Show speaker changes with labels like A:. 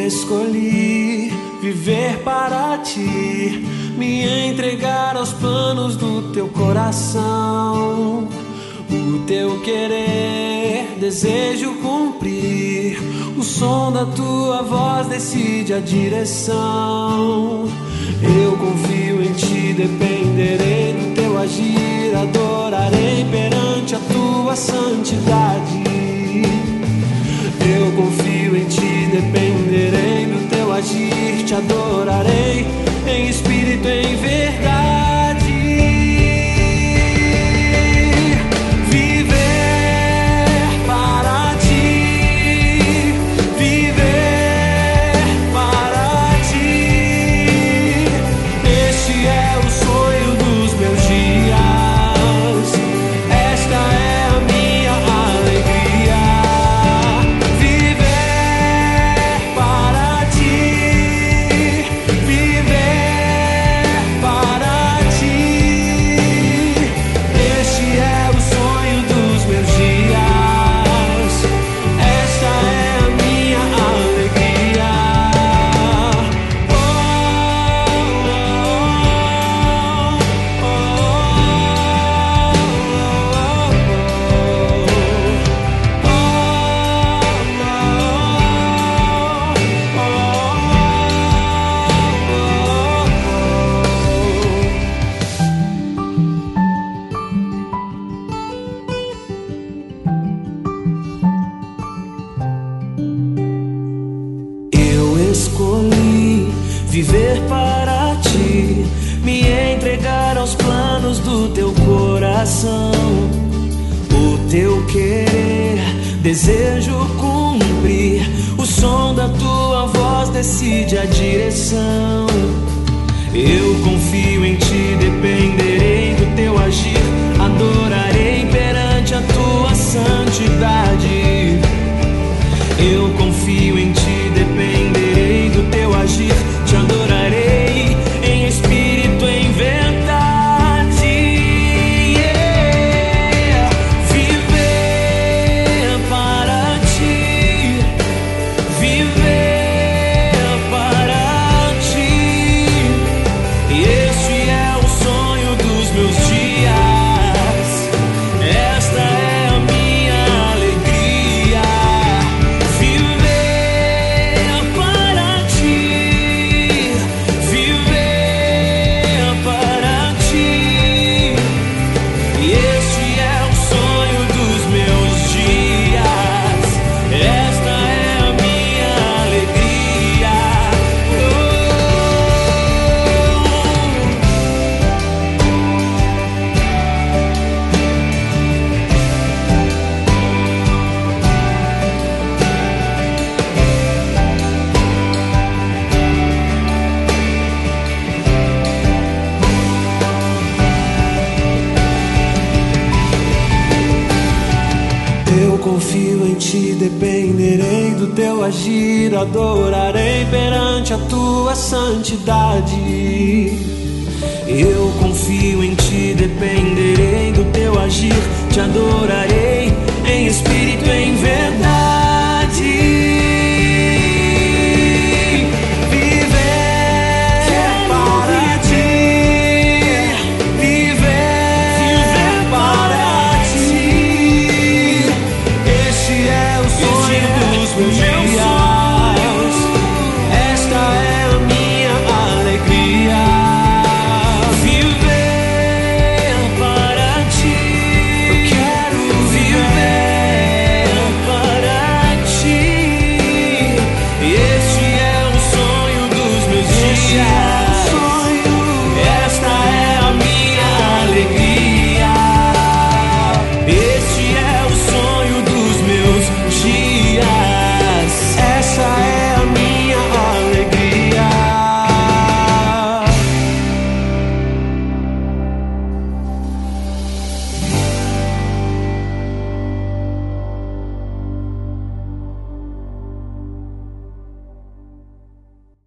A: escolhi viver para ti, me entregar aos planos do teu coração. O teu querer desejo cumprir, o som da tua voz decide a direção. Eu confio em ti, dependerei do teu agir, adorarei perante a tua santidade. Eu confio em ti, dependerei do teu agir, te adorarei em espírito e em verdade. Escolhi viver para ti, me entregar aos planos do teu coração. O teu querer desejo cumprir, o som da tua voz decide a direção. Eu confio em ti, dependerei do teu agir, adorarei perante a tua santidade. Eu confio em ti, dependerei do teu agir, te adorarei em espírito e em verdade. Viver para ti, viver para ti, este é o sonho dos meus dias, esta é a minha alegria. Eu confio em ti, dependerei do teu agir, adorarei perante a tua santidade. Eu confio em ti, dependerei do teu agir, te adorarei